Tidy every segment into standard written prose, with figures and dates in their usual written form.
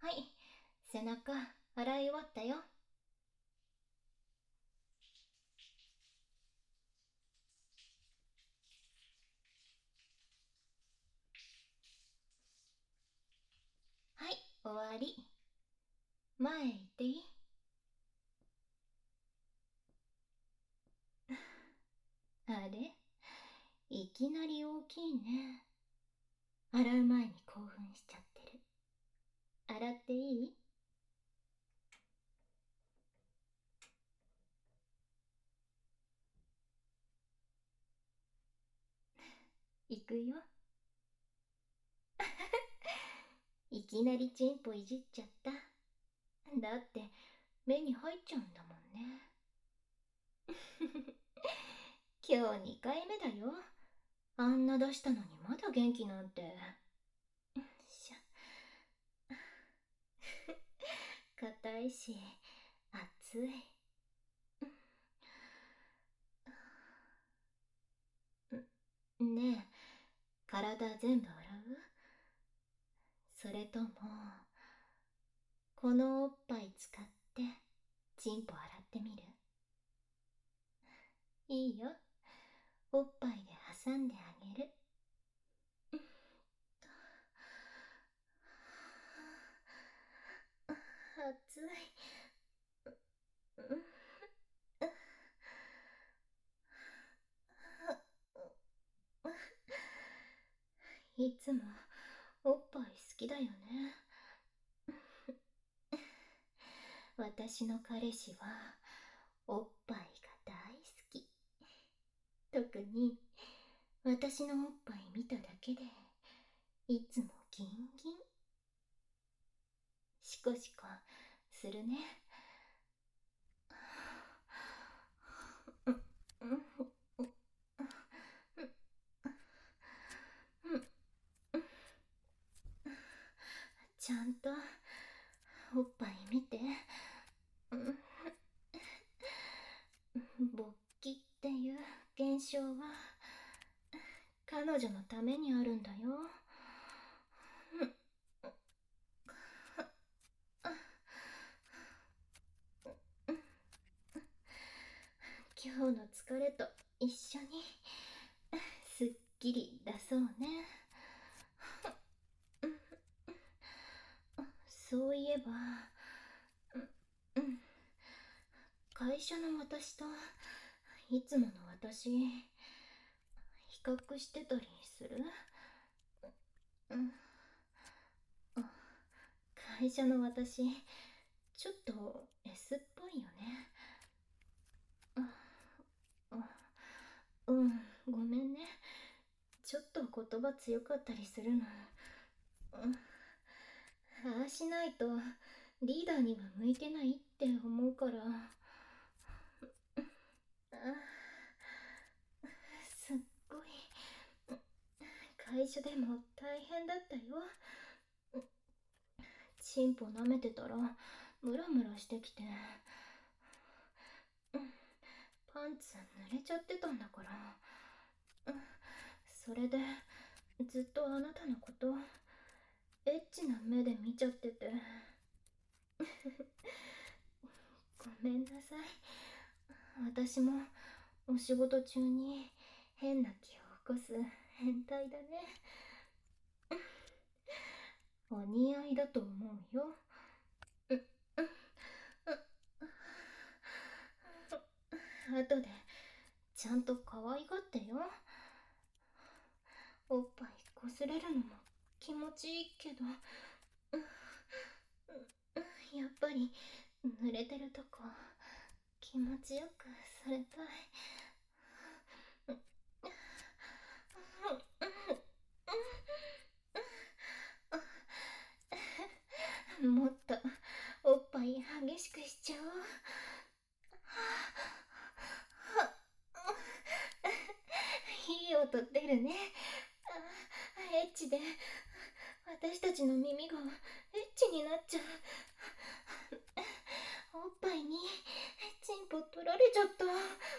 はい、背中洗い終わったよ。はい、終わり。前行っていい？あれ、いきなり大きいね。洗う前に興奮しちゃってる。洗っていい？行くよ。いきなりチンポいじっちゃった。だって目に入っちゃうんだもんね。今日2回目だよ。あんな出したのにまだ元気なんて。しゃ、硬いし熱い。ねえ、体全部洗う？それともこのおっぱい使ってチンポ洗ってみる？いいよ、おっぱいで挟んであげる。熱い。いつもおっぱい好きだよね。私の彼氏はおっぱいが大好き。特に私のおっぱい見ただけでいつもギンギン。シコシコするね。ちゃんとおっぱい見て。勃起っていう現象は彼女のためにあるんだよ。今日の疲れと一緒にすっきり出そうね。そういえば、会社の私といつもの私比較してたりする？会社の私ちょっと S っぽいよね。うん、ごめんね。ちょっと言葉強かったりするの。ああしないとリーダーには向いてないって思うから。すっごい会社でも大変だったよ。チンポ舐めてたらムラムラしてきて、パンツ濡れちゃってたんだから。それでずっとあなたのことエッチな目で見ちゃってて。ごめんなさい。私もお仕事中に変な気を起こす変態だね。お似合いだと思うよ。後でちゃんと可愛がってよ。おっぱいこすれるのも気持ちいいけど、やっぱり濡れてるとこ気持ちよくされたい。もっとおっぱい激しくしちゃおう。いい音出るね。エッチで私たちの耳がエッチになっちゃう。おっぱいにチンポ取られちゃった。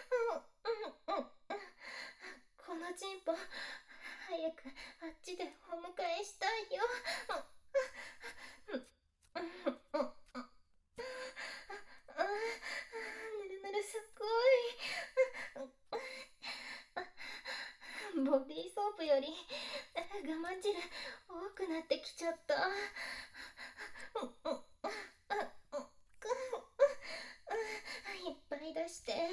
このチンポ早くあっちでお迎えしたいよ。 より我慢汁多くなってきちゃった。いっぱい出して偉い。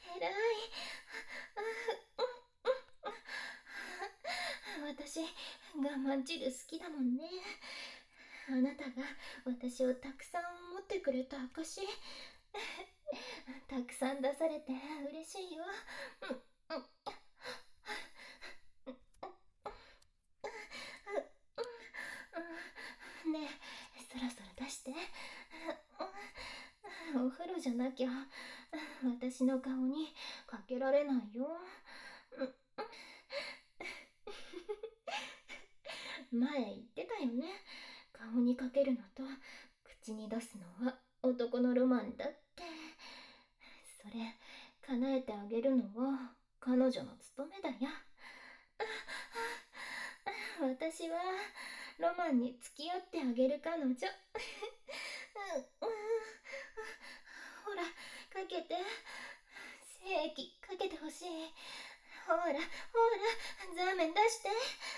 私我慢汁好きだもんね。あなたが私をたくさん持ってくれた証。たくさん出されて嬉しいよ。ねえ、そろそろ出して。お風呂じゃなきゃ私の顔にかけられないよ。前言ってたよね。顔にかけるのと口に出すのは男のロマンだって。それ叶えてあげるのは彼女の務めだよ。私はロマンに付き合ってあげる彼女。ほら、かけて。精液かけてほしい。ほら、ほら、ザーメン出して。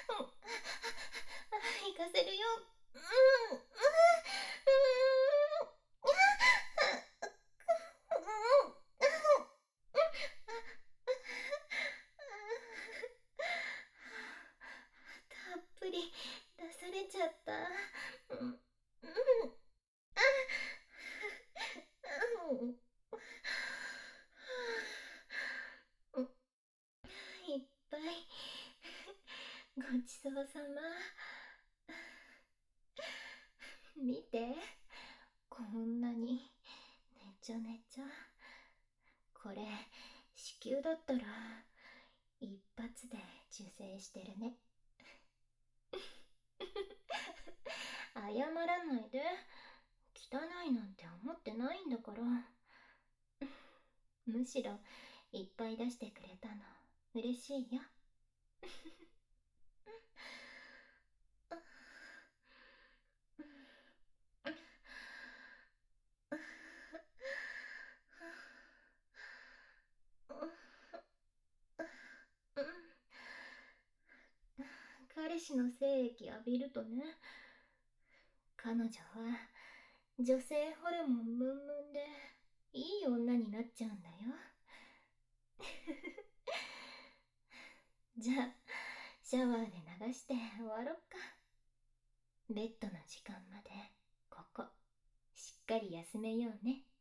行かせるよ。たっぷり出されちゃった。いっぱいごちそうさま。見て、こんなにねちゃねちゃ。これ子宮だったら一発で受精してるね。謝らないで。汚いなんて思ってないんだから。むしろいっぱい出してくれたの嬉しいよ。彼氏の精液浴びるとね、彼女は女性ホルモンムンムンでいい女になっちゃうんだよ。じゃあシャワーで流して終わろっか。ベッドの時間までここしっかり休めようね。